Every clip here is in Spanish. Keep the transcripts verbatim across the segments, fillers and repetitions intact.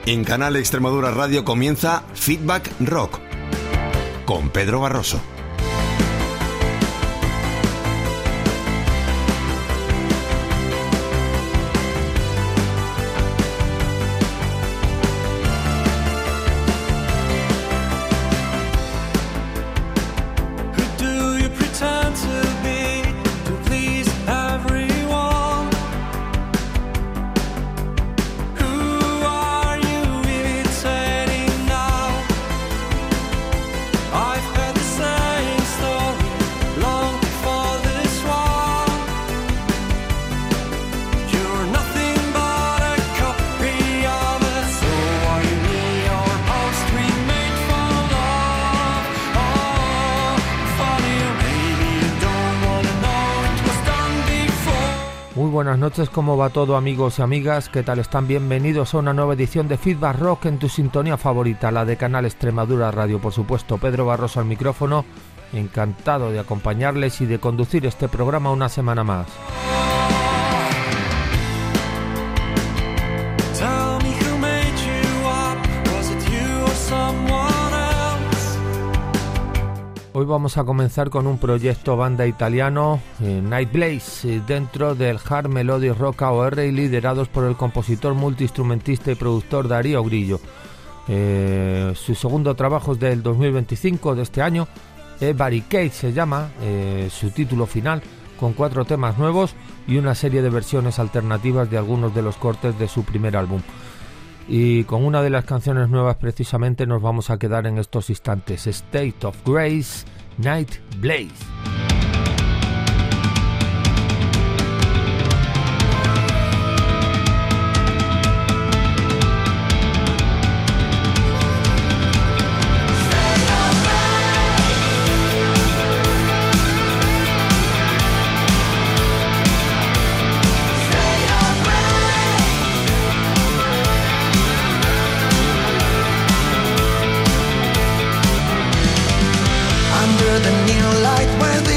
En Canal Extremadura Radio comienza Feedback Rock con Pedro Barroso. Buenas noches, ¿cómo va todo, amigos y amigas? ¿Qué tal están? Bienvenidos a una nueva edición de Feedback Rock en tu sintonía favorita, la de Canal Extremadura Radio, por supuesto. Pedro Barroso al micrófono, encantado de acompañarles y de conducir este programa una semana más. Hoy vamos a comenzar con un proyecto banda italiano, eh, Nightblaze, eh, dentro del hard melodic rock A O R y liderados por el compositor, multiinstrumentista y productor Darío Grillo. Eh, su segundo trabajo es del dos mil veinticinco, de este año, eh, Barricade se llama, eh, su título final, con cuatro temas nuevos y una serie de versiones alternativas de algunos de los cortes de su primer álbum. Y con una de las canciones nuevas precisamente nos vamos a quedar en estos instantes. State of Grace, Nightblaze. The neon light where the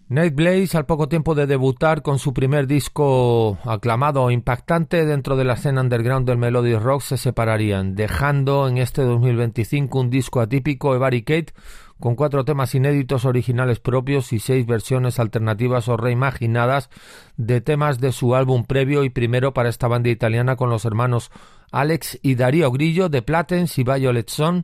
Nightblaze, al poco tiempo de debutar con su primer disco aclamado e impactante dentro de la escena underground del melody rock, se separarían, dejando en este dos mil veinticinco un disco atípico, Evaricate, con cuatro temas inéditos originales propios y seis versiones alternativas o reimaginadas de temas de su álbum previo y primero para esta banda italiana, con los hermanos Alex y Darío Grillo de Platens y Violet Son,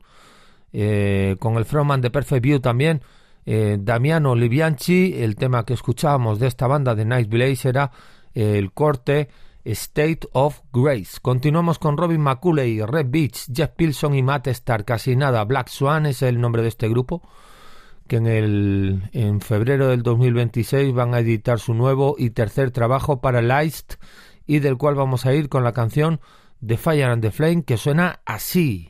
eh, con el frontman de Perfect View también, Eh, Damiano Libianchi. El tema que escuchábamos de esta banda de Nightblaze era eh, el corte State of Grace. Continuamos con Robin McCulley, Red Beach, Jeff Pilson y Matt Starr. Casi nada, Black Swan es el nombre de este grupo, que en, el, en febrero del dos mil veintiséis van a editar su nuevo y tercer trabajo, Paralyzed, y del cual vamos a ir con la canción The Fire and the Flame, que suena así.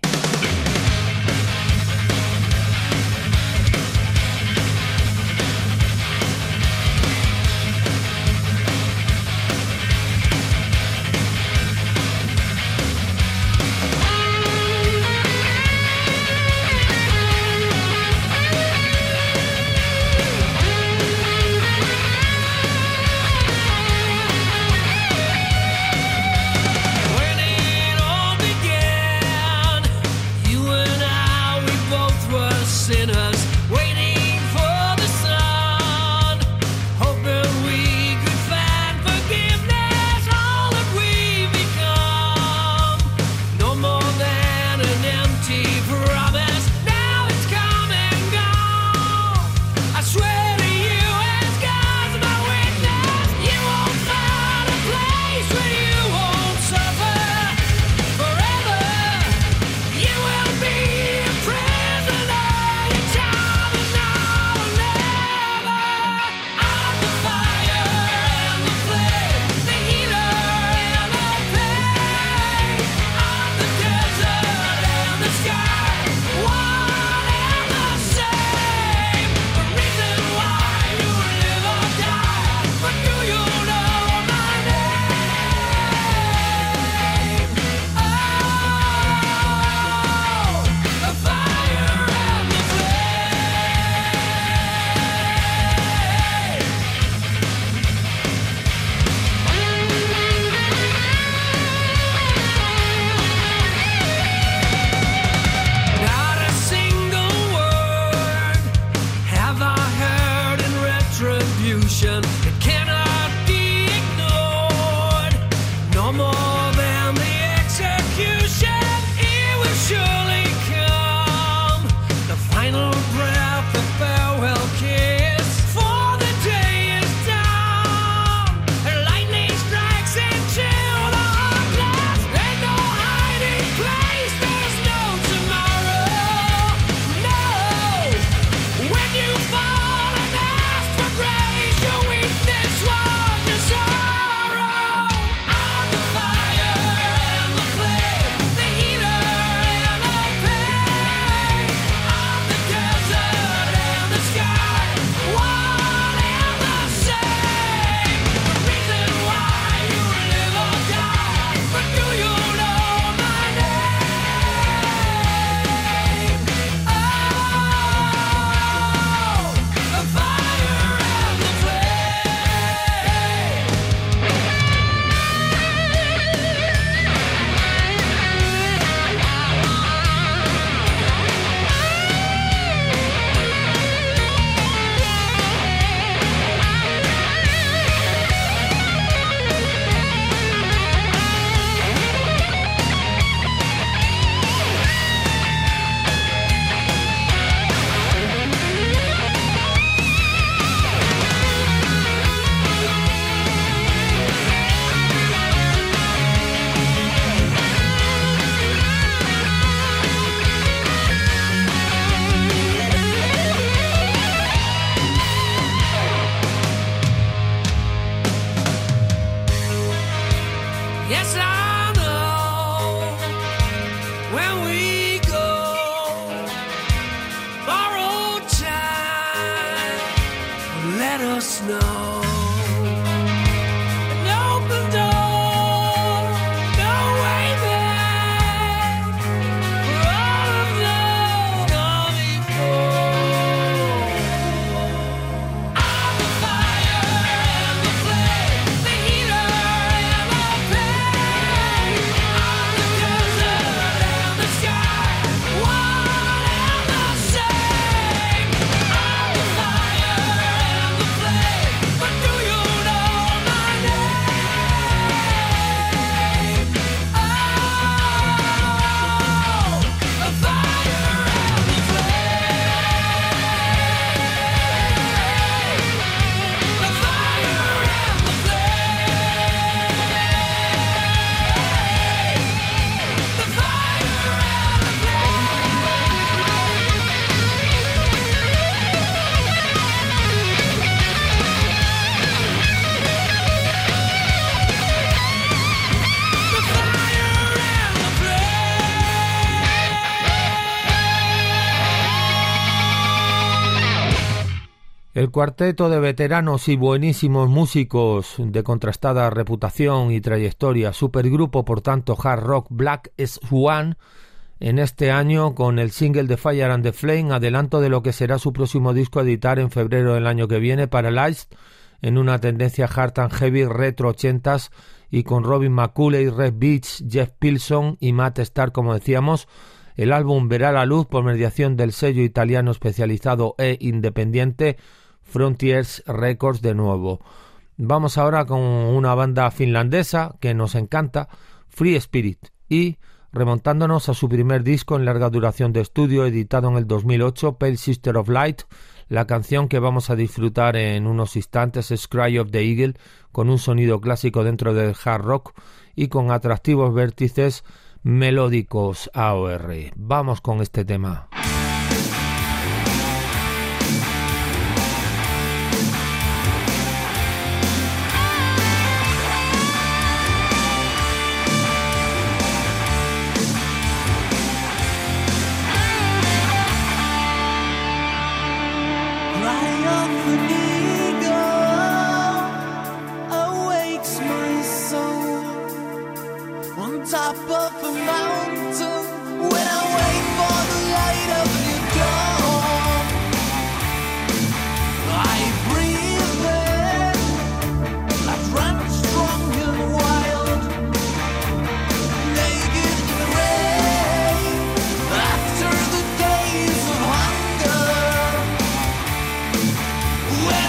The El cuarteto de veteranos y buenísimos músicos de contrastada reputación y trayectoria, supergrupo por tanto hard rock Black Swan, en este año con el single de Fire and the Flame, adelanto de lo que será su próximo disco a editar en febrero del año que viene, Paralyzed, en una tendencia hard and heavy retro ochentas y con Robin McCulley, Red Beach, Jeff Pilson y Matt Starr, como decíamos. El álbum verá la luz por mediación del sello italiano especializado e independiente Frontiers Records de nuevo. Vamos ahora con una banda finlandesa que nos encanta, Free Spirit, y remontándonos a su primer disco en larga duración de estudio editado en el dos mil ocho, Pale Sister of Light, la canción que vamos a disfrutar en unos instantes es Cry of the Eagle, con un sonido clásico dentro del hard rock y con atractivos vértices melódicos A O R. Vamos con este tema. Top of a mountain when I wait for the light of your dawn. I breathe in, I run strong and wild, naked in the rain after the days of hunger. When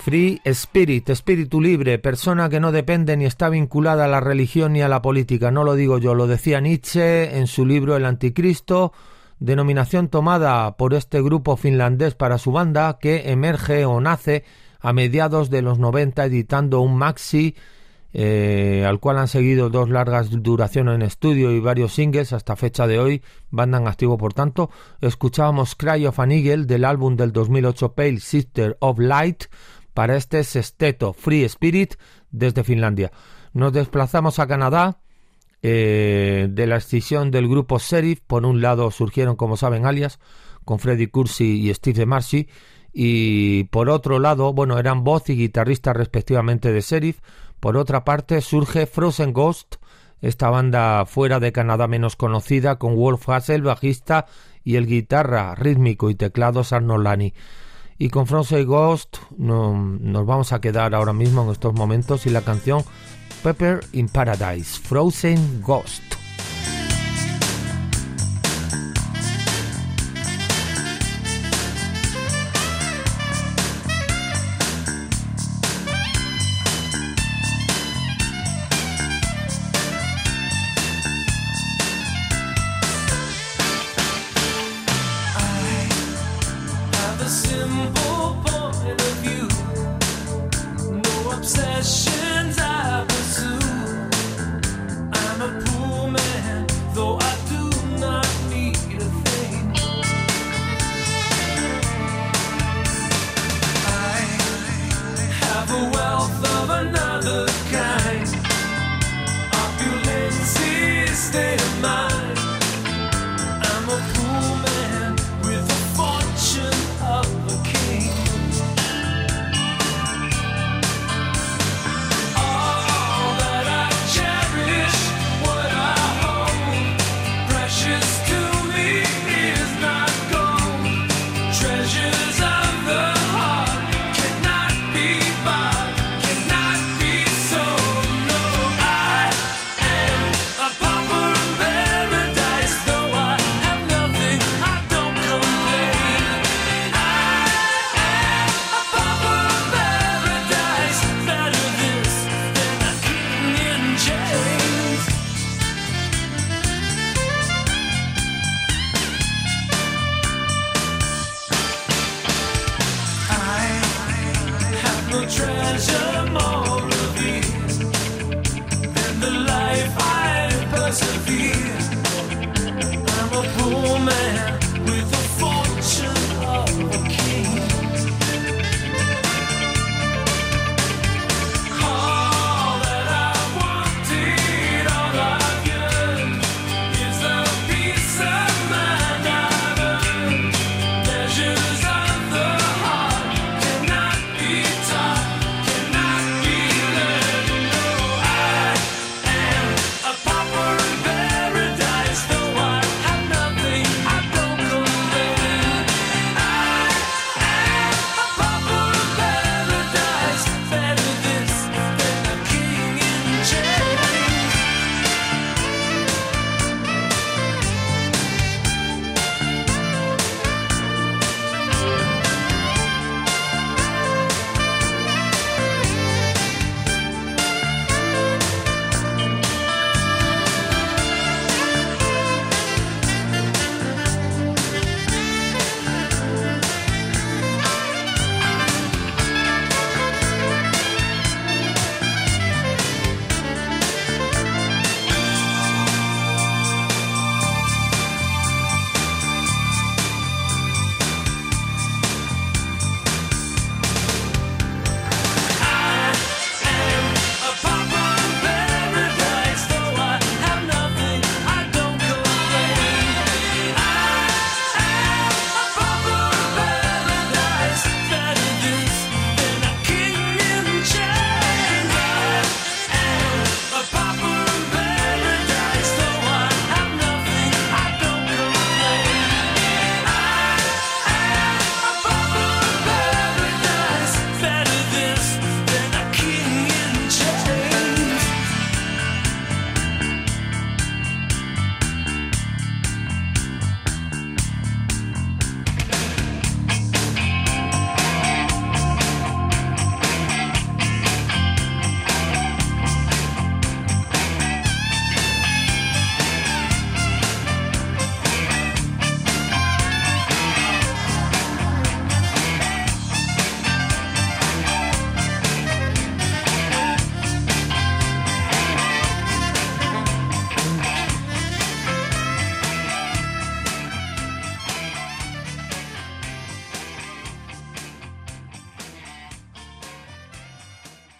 Free Spirit, espíritu libre, persona que no depende ni está vinculada a la religión ni a la política. No lo digo yo, lo decía Nietzsche en su libro El Anticristo, denominación tomada por este grupo finlandés para su banda que emerge o nace a mediados de los noventa editando un maxi eh, al cual han seguido dos largas duraciones en estudio y varios singles hasta fecha de hoy, banda en activo por tanto. Escuchábamos Cry of an Eagle del álbum del dos mil ocho Pale Sister of Light para este sexteto Free Spirit desde Finlandia. Nos desplazamos a Canadá. Eh, de la escisión del grupo Serif, por un lado surgieron, como saben, Alias con Freddie Cursi y Steve DeMarcy, y por otro lado, bueno, eran voz y guitarrista respectivamente de Serif. Por otra parte surge Frozen Ghost, esta banda fuera de Canadá menos conocida, con Wolf Hassel, bajista, y el guitarra rítmico y teclados Arnold Lani. Y con Frozen Ghost no, nos vamos a quedar ahora mismo en estos momentos, y la canción Pepper in Paradise, Frozen Ghost. Cannot be taught, cannot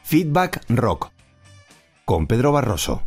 Feedback Rock con Pedro Barroso.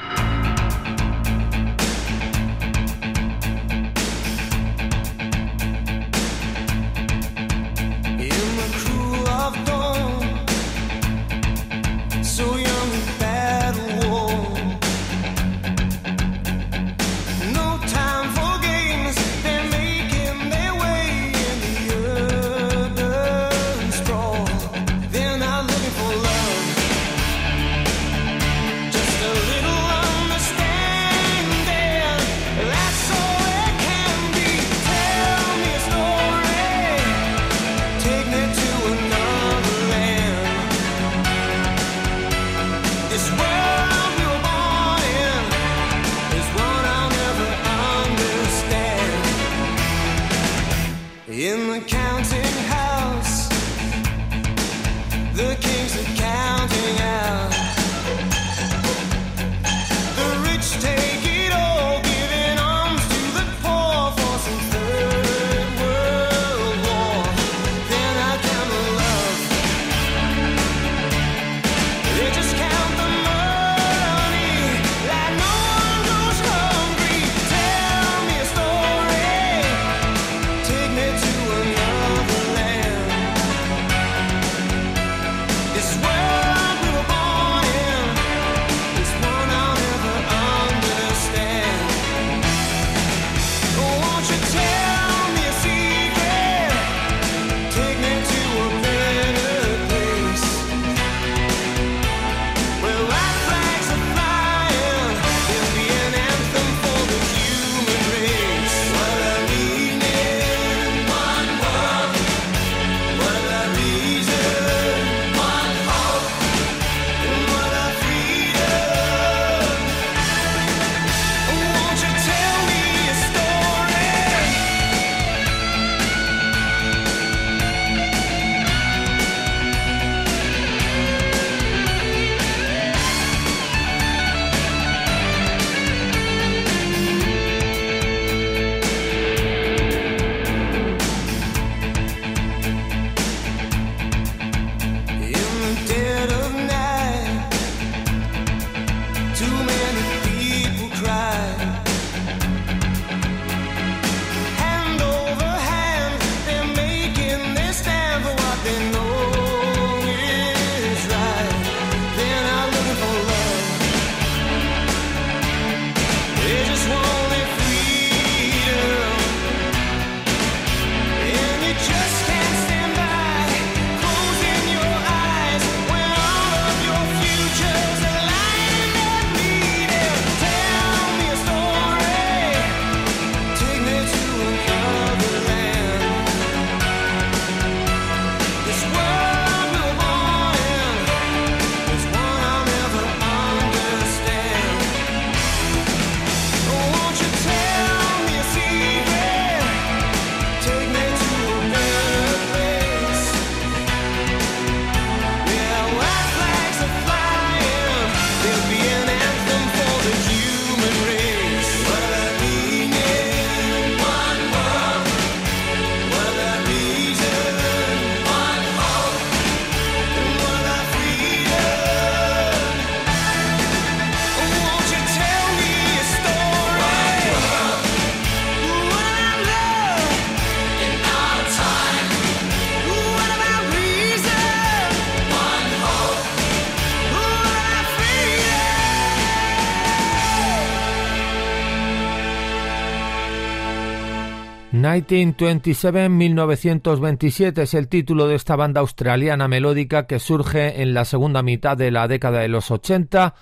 mil novecientos veintisiete es el título de esta banda australiana melódica que surge en la segunda mitad de la década de los ochenta,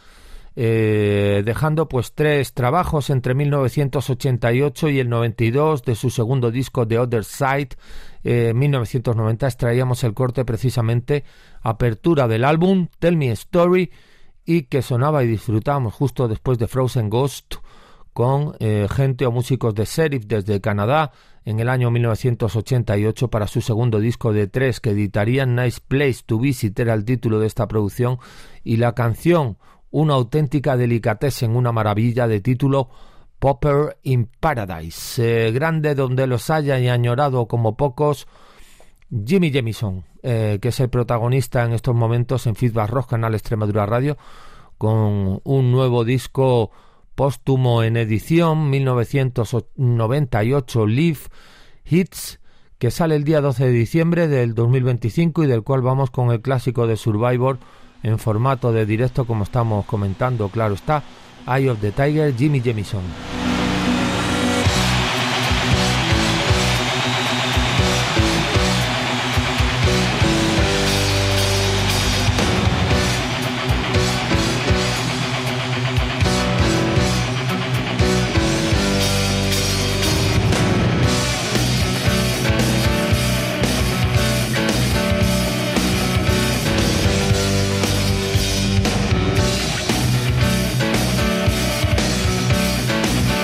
eh, dejando pues tres trabajos entre mil novecientos ochenta y ocho y el noventa y dos de su segundo disco The Other Side. En eh, mil novecientos noventa extraíamos el corte precisamente apertura del álbum Tell Me a Story, y que sonaba y disfrutábamos justo después de Frozen Ghost con eh, gente o músicos de Serif desde Canadá en el año mil novecientos ochenta y ocho para su segundo disco de tres que editarían. Nice Place to Visit era el título de esta producción, y la canción, una auténtica delicatessen, una maravilla, de título Popper in Paradise. Eh, grande donde los haya y añorado como pocos, Jimmy Jamison, eh, que es el protagonista en estos momentos en Feedback Rock, canal Extremadura Radio, con un nuevo disco póstumo en edición, mil novecientos noventa y ocho, Live Hits, que sale el día doce de diciembre del dos mil veinticinco y del cual vamos con el clásico de Survivor en formato de directo, como estamos comentando, claro está, Eye of the Tiger, Jimmy Jamison. Thank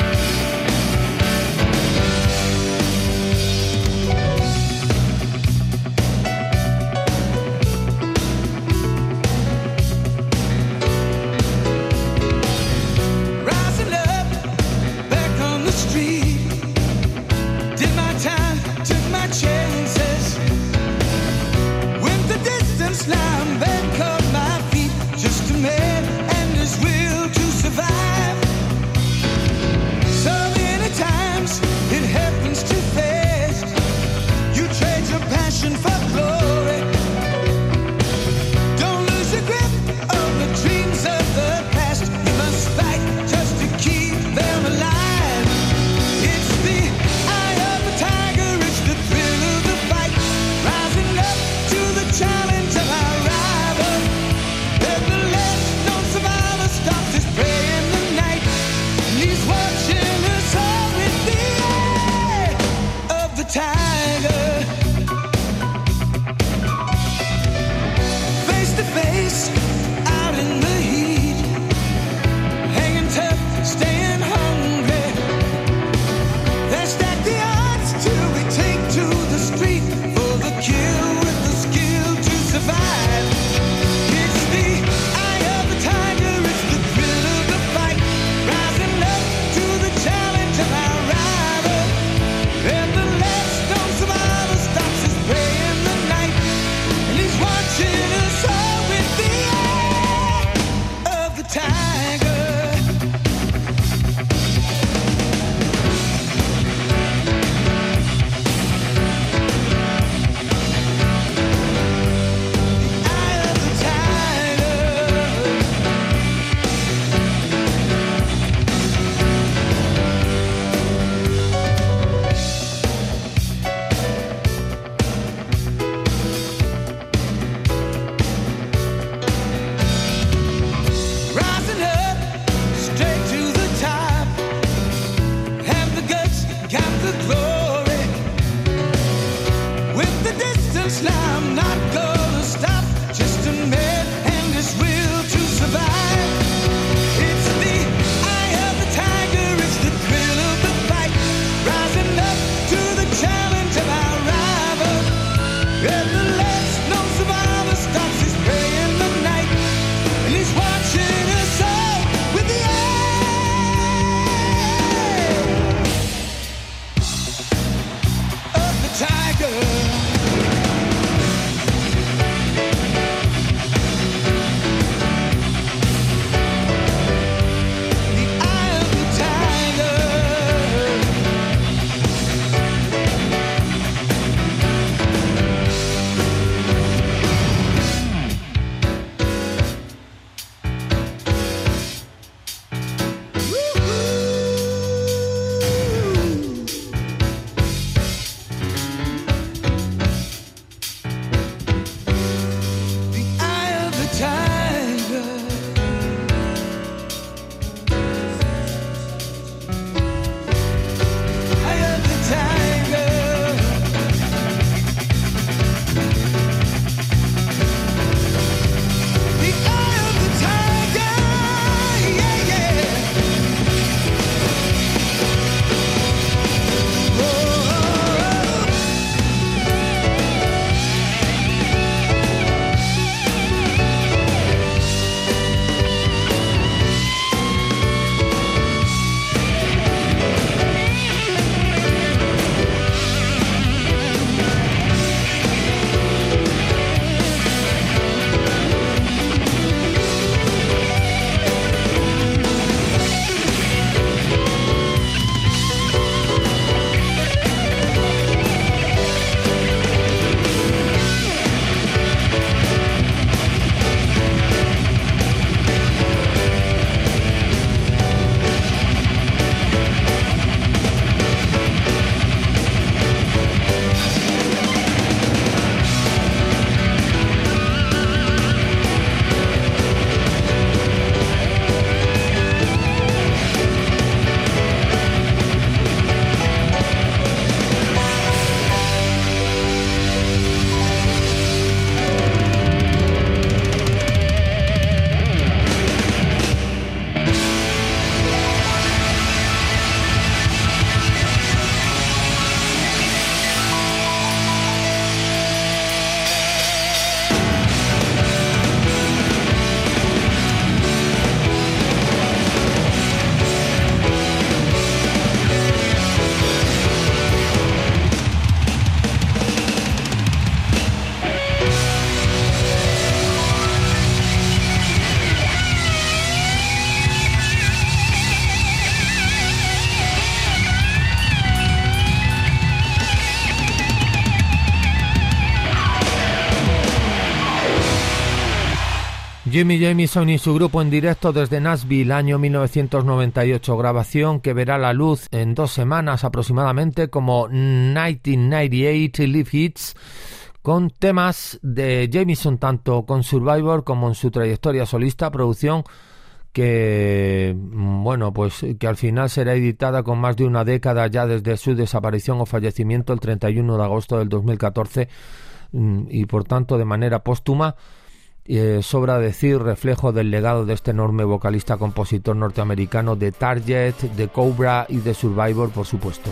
Jimmy Jamison y su grupo en directo desde Nashville, año mil novecientos noventa y ocho, grabación que verá la luz en dos semanas aproximadamente como mil novecientos noventa y ocho Live Hits, con temas de Jamison tanto con Survivor como en su trayectoria solista, producción que, bueno, pues que al final será editada con más de una década ya desde su desaparición o fallecimiento el treinta y uno de agosto del dos mil catorce, y por tanto de manera póstuma. Eh, sobra decir, reflejo del legado de este enorme vocalista compositor norteamericano de Target, de Cobra y de Survivor, por supuesto.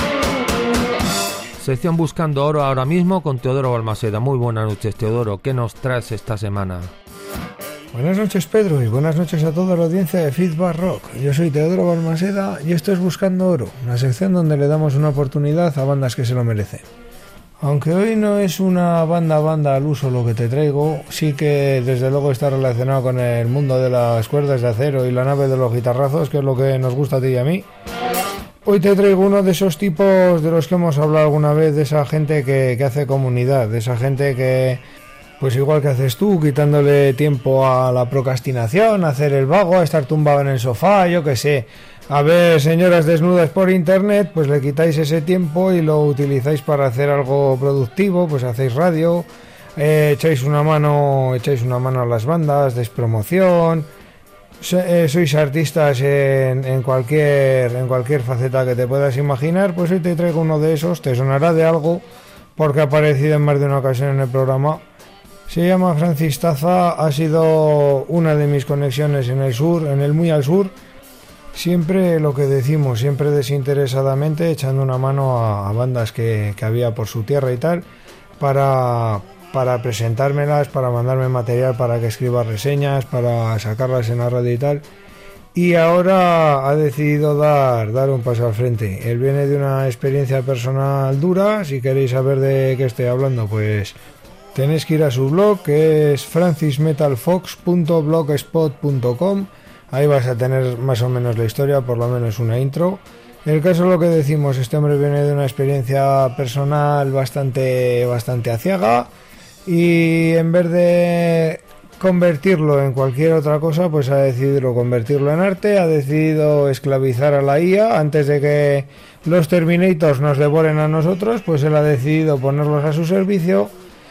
Sección Buscando Oro ahora mismo con Teodoro Balmaseda. Muy buenas noches, Teodoro. ¿Qué nos traes esta semana? Buenas noches, Pedro, y buenas noches a toda la audiencia de Feedback Rock. Yo soy Teodoro Balmaseda y esto es Buscando Oro, una sección donde le damos una oportunidad a bandas que se lo merecen. Aunque hoy no es una banda banda al uso lo que te traigo, sí que desde luego está relacionado con el mundo de las cuerdas de acero y la nave de los guitarrazos, que es lo que nos gusta a ti y a mí. Hoy te traigo uno de esos tipos de los que hemos hablado alguna vez, de esa gente que, que hace comunidad, de esa gente que, pues igual que haces tú, quitándole tiempo a la procrastinación, a hacer el vago, a estar tumbado en el sofá, yo qué sé. A ver, señoras desnudas por internet, pues le quitáis ese tiempo y lo utilizáis para hacer algo productivo, pues hacéis radio, eh, echáis una mano, echáis una mano a las bandas, dais promoción, so, eh, sois artistas en, en cualquier en cualquier faceta que te puedas imaginar. Pues hoy te traigo uno de esos, te sonará de algo porque ha aparecido en más de una ocasión en el programa. Se llama Francis Taza, ha sido una de mis conexiones en el sur, en el muy al sur. Siempre lo que decimos, siempre desinteresadamente, echando una mano a, a bandas que, que había por su tierra y tal, para, para presentármelas, para mandarme material para que escriba reseñas, para sacarlas en la radio y tal. Y ahora ha decidido dar, dar un paso al frente. Él viene de una experiencia personal dura. Si queréis saber de qué estoy hablando, pues tenéis que ir a su blog, que es francis metal fox punto blogspot punto com. Ahí vas a tener más o menos la historia, por lo menos una intro. En el caso lo que decimos, este hombre viene de una experiencia personal bastante, bastante aciaga, y en vez de convertirlo en cualquier otra cosa, pues ha decidido convertirlo en arte, ha decidido esclavizar a la I A antes de que los Terminators nos devoren a nosotros, pues él ha decidido ponerlos a su servicio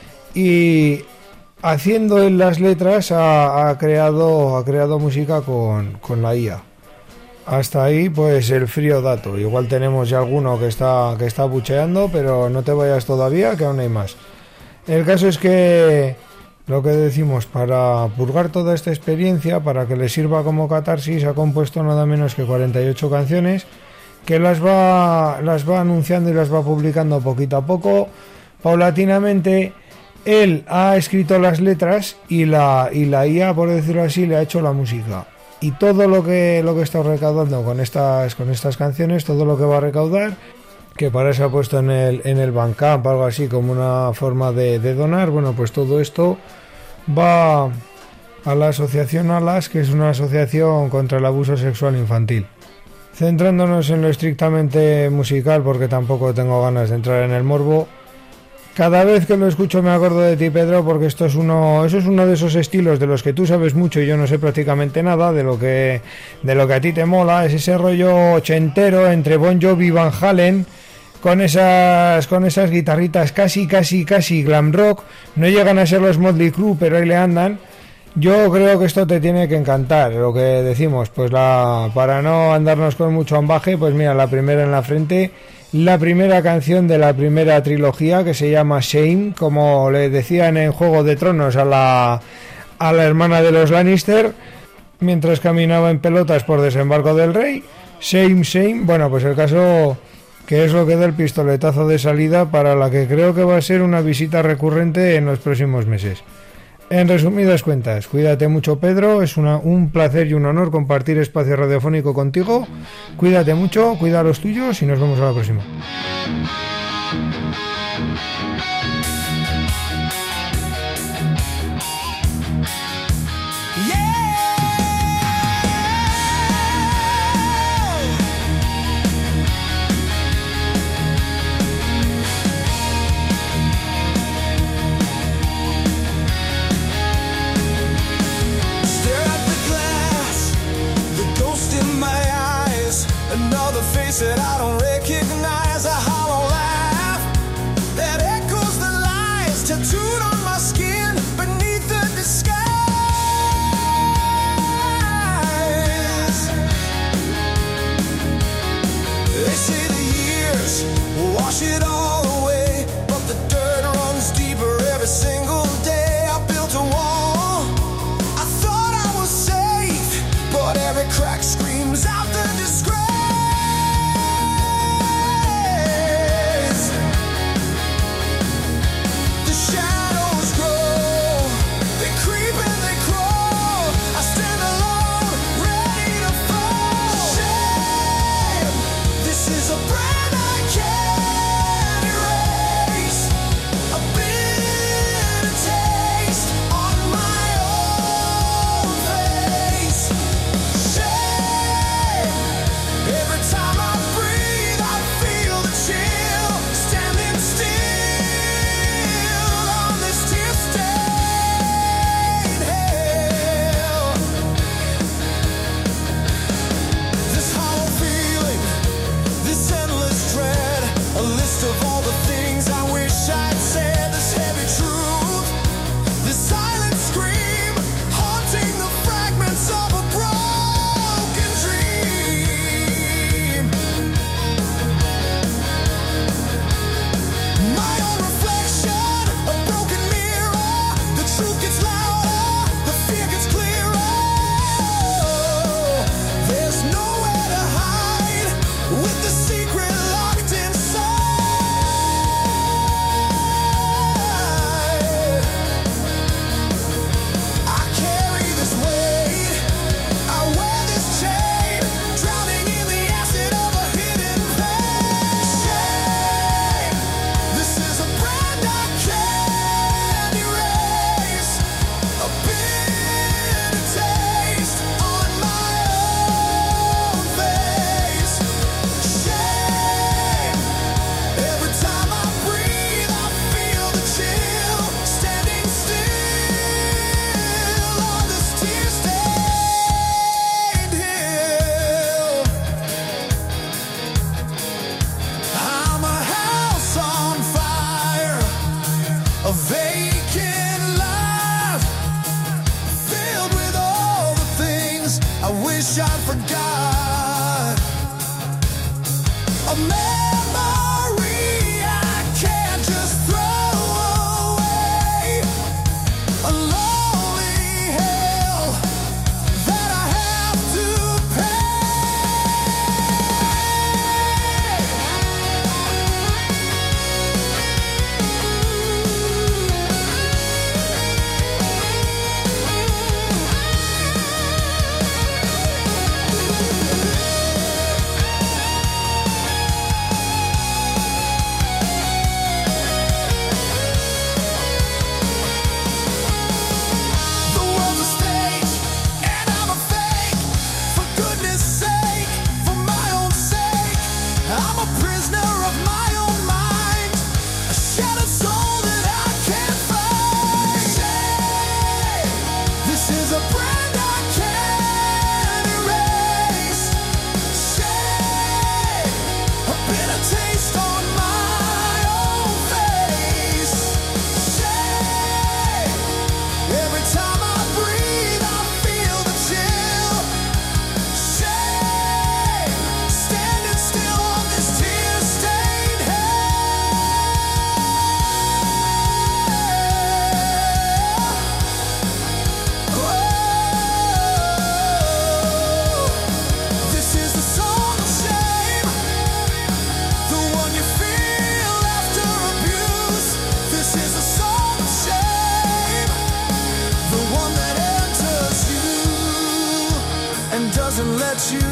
y haciendo en las letras ha, ha creado ha creado música con, con la I A. Hasta ahí pues el frío dato. Igual tenemos ya alguno que está que está bucheando, pero no te vayas todavía, que aún hay más. El caso es que lo que decimos, para purgar toda esta experiencia, para que le sirva como catarsis, ha compuesto nada menos que cuarenta y ocho canciones, que las va las va anunciando y las va publicando poquito a poco, paulatinamente. Él ha escrito las letras y la y la I A, por decirlo así, le ha hecho la música. Y todo lo que lo que está recaudando con estas con estas canciones, todo lo que va a recaudar, que para eso ha puesto en el en el Bandcamp algo así como una forma de, de donar, bueno, pues todo esto va a la asociación ALAS, que es una asociación contra el abuso sexual infantil. Centrándonos en lo estrictamente musical, porque tampoco tengo ganas de entrar en el morbo. Cada vez que lo escucho me acuerdo de ti, Pedro, porque esto es uno, eso es uno de esos estilos de los que tú sabes mucho y yo no sé prácticamente nada, de lo que, de lo que a ti te mola. Es ese rollo ochentero entre Bon Jovi y Van Halen, con esas, con esas guitarritas casi, casi, casi glam rock. No llegan a ser los Motley Crue, pero ahí le andan. Yo creo que esto te tiene que encantar, lo que decimos, pues la, para no andarnos con mucho ambaje, pues mira, la primera en la frente. La primera canción de la primera trilogía, que se llama Shame, como le decían en Juego de Tronos a la, a la hermana de los Lannister, mientras caminaba en pelotas por Desembarco del Rey. Shame, Shame. Bueno, pues el caso que es lo que da el pistoletazo de salida para la que creo que va a ser una visita recurrente en los próximos meses. En resumidas cuentas, cuídate mucho, Pedro, es una, un placer y un honor compartir espacio radiofónico contigo. Cuídate mucho, cuida a los tuyos y nos vemos a la próxima. my skin beneath the disguise. They say the years wash it all away, but the dirt runs deeper every single day. I built a wall, I thought I was safe, but every crack screams out the disgrace. The shadows grow, they creep and they crawl. I stand alone, ready to fall. Shame, this is a brand I can't erase. A bitter taste on my own face. Shame, every time I breathe I feel the chill. Standing still on this tear-stained hill. This hollow feeling, this endless dread, a list of all the things I wish I'd said. This heavy truth, this silent scream, haunting the fragments of a broken dream. My own reflection, a broken mirror. The truth gets louder, the fear gets clearer. There's nowhere to hide with the secret locked inside. I carry this weight, I wear this chain, drowning in the acid of a hidden pain. Shame, this is a brand I can't erase. A bitter taste on my own face. Shame, every time I breathe I feel the chill. Standing still on this tear-stained hill. I'm a house on fire, a vacant lot, filled with all the things I wish I forgot. A memory I can't just throw away. A lonely hell that I have to The world's a stage, and I'm a fake. For goodness sake, for my own sake, I'm a prisoner of my own mind, a shattered soul that I can't find. Shame, this is a brand I can't erase. Shame, a bitter taste on my own face. Shame, every time I breathe I feel the chill. Shame, standing still on this tear-stained hill. Oh, this is the song of shame, the one you feel after abuse. This is a song of shame, the one that enters you and doesn't let you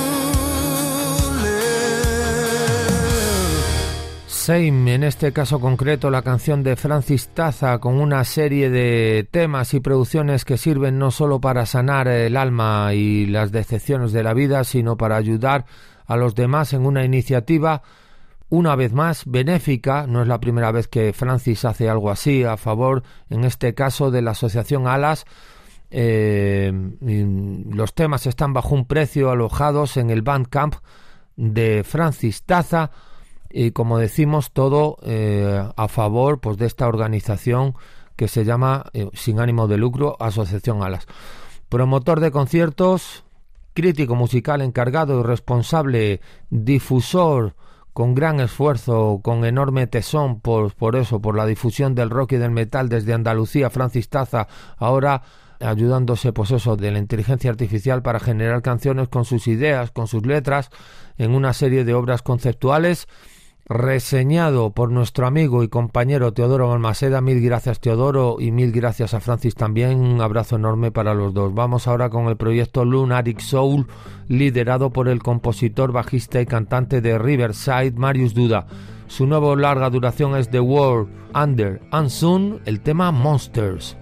live. Shame, en este caso concreto la canción de Francis Taza, con una serie de temas y producciones que sirven no solo para sanar el alma y las decepciones de la vida, sino para ayudar a los demás en una iniciativa, una vez más, benéfica. No es la primera vez que Francis hace algo así, a favor, en este caso, de la asociación Alas. Eh, los temas están bajo un precio, alojados en el Bandcamp de Francis Taza, y como decimos, todo eh, a favor pues de esta organización que se llama, eh, sin ánimo de lucro, Asociación Alas. Promotor de conciertos, crítico musical encargado y responsable, difusor con gran esfuerzo, con enorme tesón por, por eso, por la difusión del rock y del metal desde Andalucía, Francis Taza, ahora ayudándose pues eso de la inteligencia artificial para generar canciones con sus ideas, con sus letras, en una serie de obras conceptuales, reseñado por nuestro amigo y compañero Teodoro Balmaseda. Mil gracias, Teodoro, y mil gracias a Francis también. Un abrazo enorme para los dos. Vamos ahora con el proyecto Lunatic Soul, liderado por el compositor, bajista y cantante de Riverside, Marius Duda. Su nuevo larga duración es The World Under and Soon, el tema Monsters.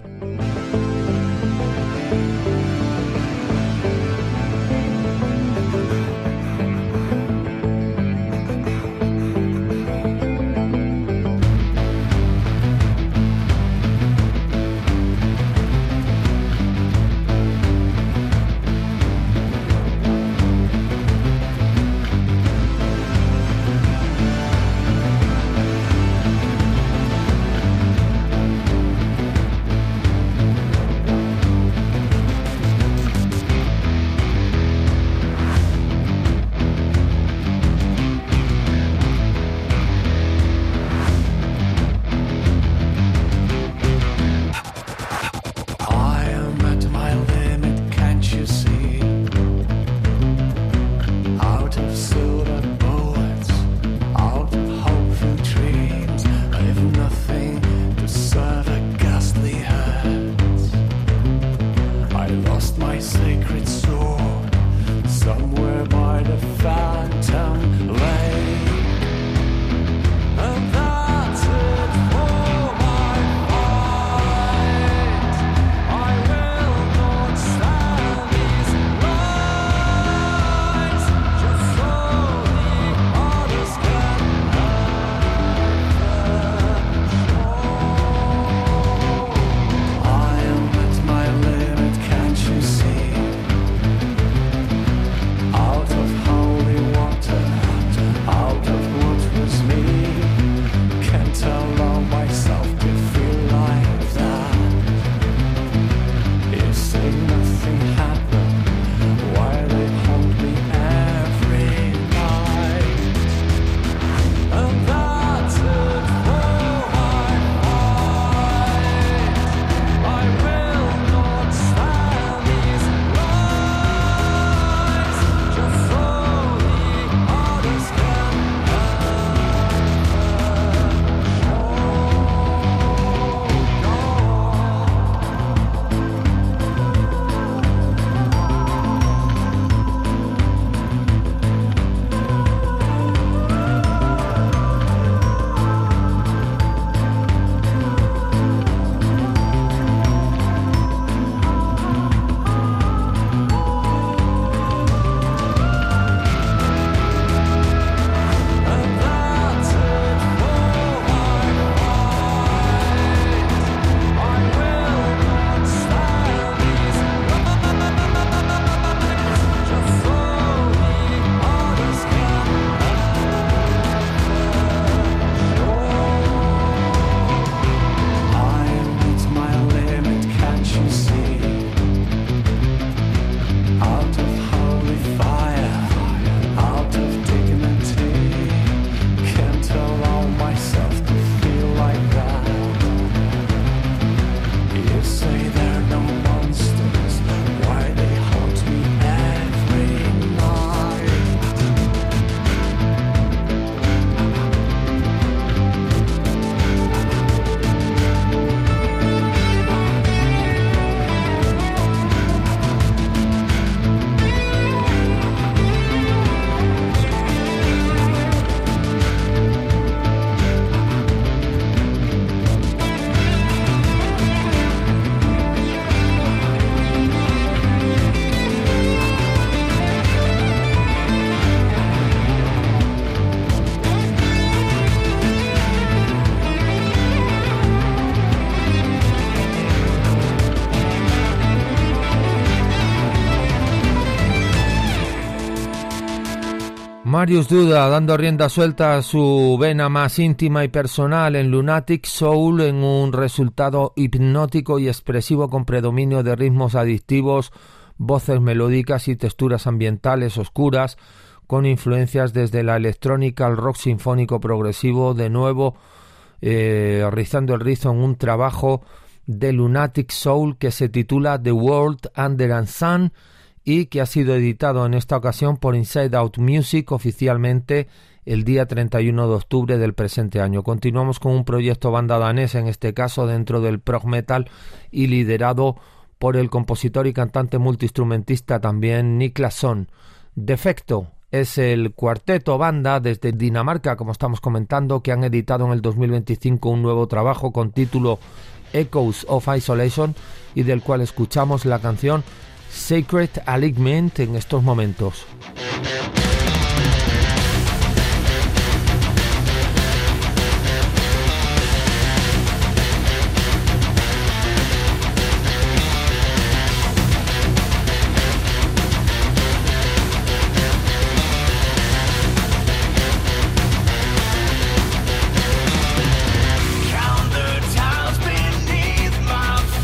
Marius Duda dando rienda suelta a su vena más íntima y personal en Lunatic Soul, en un resultado hipnótico y expresivo con predominio de ritmos adictivos, voces melódicas y texturas ambientales oscuras, con influencias desde la electrónica al rock sinfónico progresivo, de nuevo eh, rizando el rizo en un trabajo de Lunatic Soul que se titula The World Under the Sun y que ha sido editado en esta ocasión por Inside Out Music oficialmente el día treinta y uno de octubre del presente año. Continuamos con un proyecto banda danés, en este caso dentro del prog metal y liderado por el compositor y cantante multiinstrumentista también Niklas Son. Defecto es el cuarteto banda desde Dinamarca, como estamos comentando, que han editado en el dos mil veinticinco un nuevo trabajo con título Echoes of Isolation y del cual escuchamos la canción Sacred Alignment en estos momentos.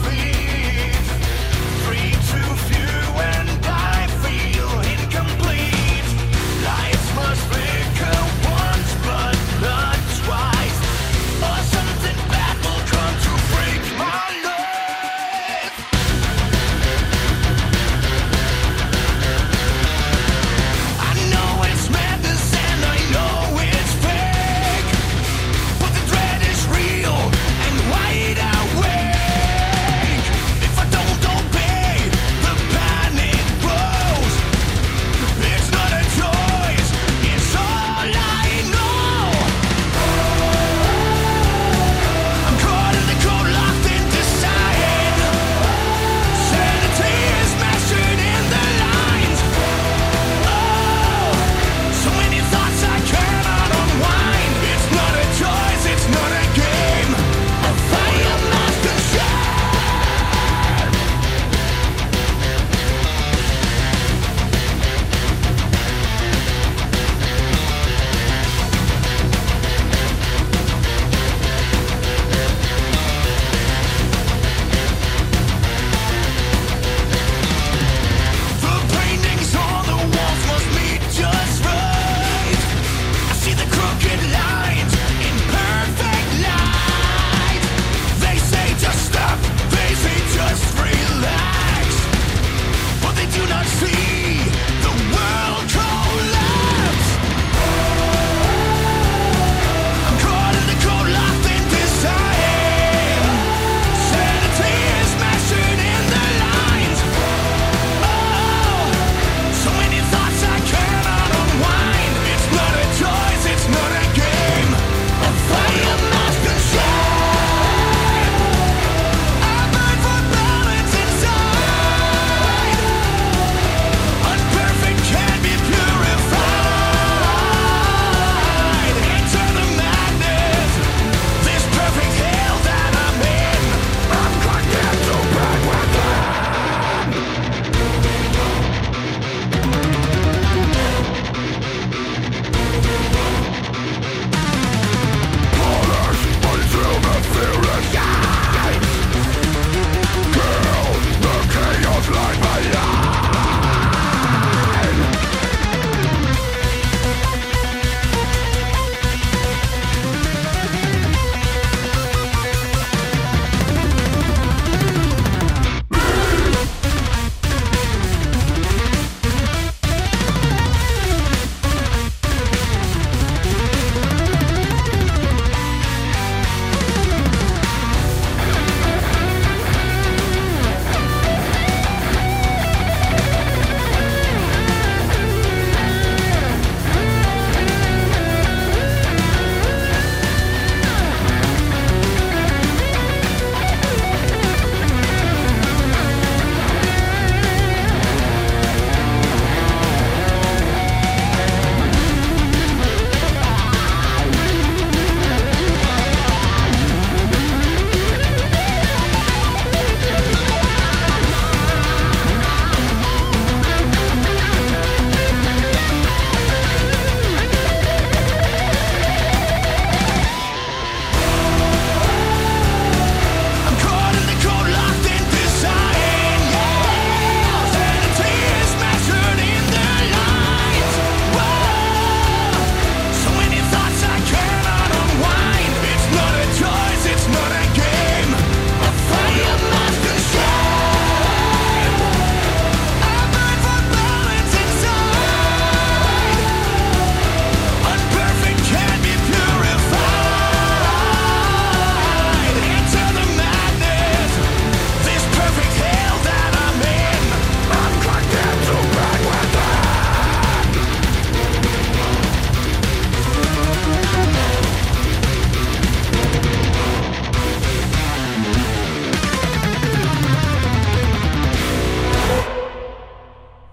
Free to view and I feel incomplete.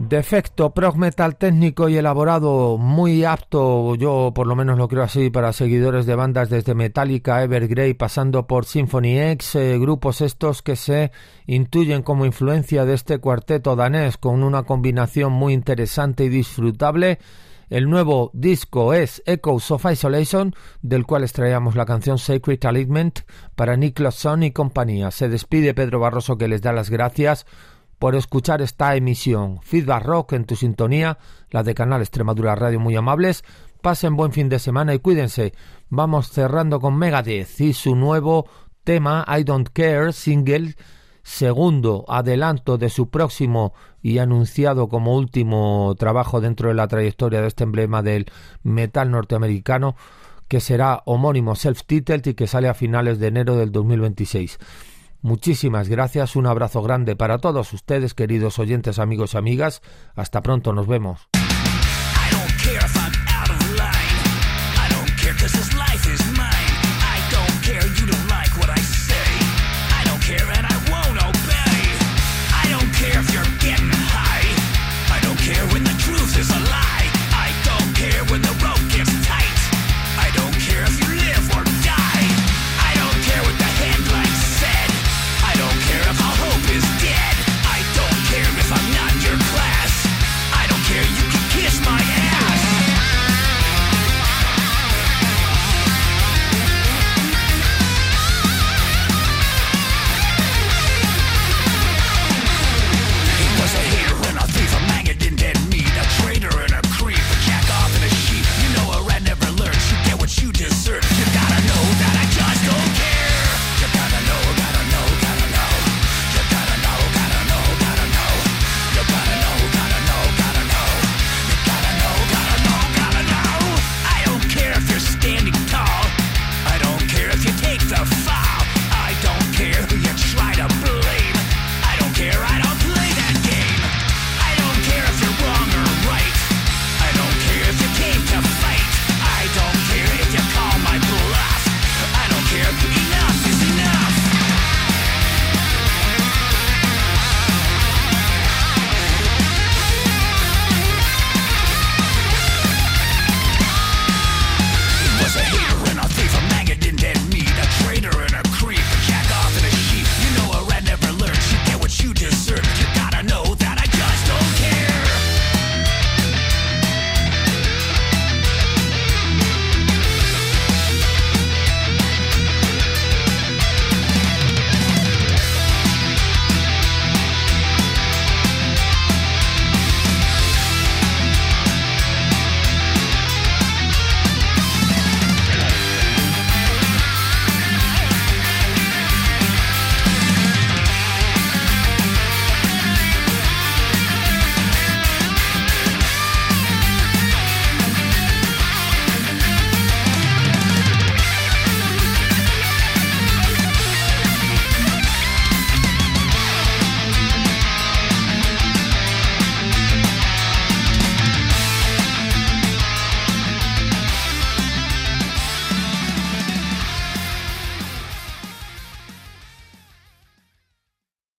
Defecto, prog metal técnico y elaborado, muy apto, yo por lo menos lo creo así, para seguidores de bandas desde Metallica, Evergrey, pasando por Symphony X, eh, grupos estos que se intuyen como influencia de este cuarteto danés, con una combinación muy interesante y disfrutable. El nuevo disco es Echoes of Isolation, del cual extraíamos la canción Sacred Alignment para Niklas Son y compañía. Se despide Pedro Barroso, que les da las gracias por escuchar esta emisión. Feedback Rock en tu sintonía, la de Canal Extremadura Radio, muy amables. Pasen buen fin de semana y cuídense. Vamos cerrando con Megadeth y su nuevo tema I Don't Care, single, segundo adelanto de su próximo y anunciado como último trabajo dentro de la trayectoria de este emblema del metal norteamericano, que será homónimo, self-titled, y que sale a finales de enero del dos mil veintiséis. Muchísimas gracias, un abrazo grande para todos ustedes, queridos oyentes, amigos y amigas. Hasta pronto, nos vemos.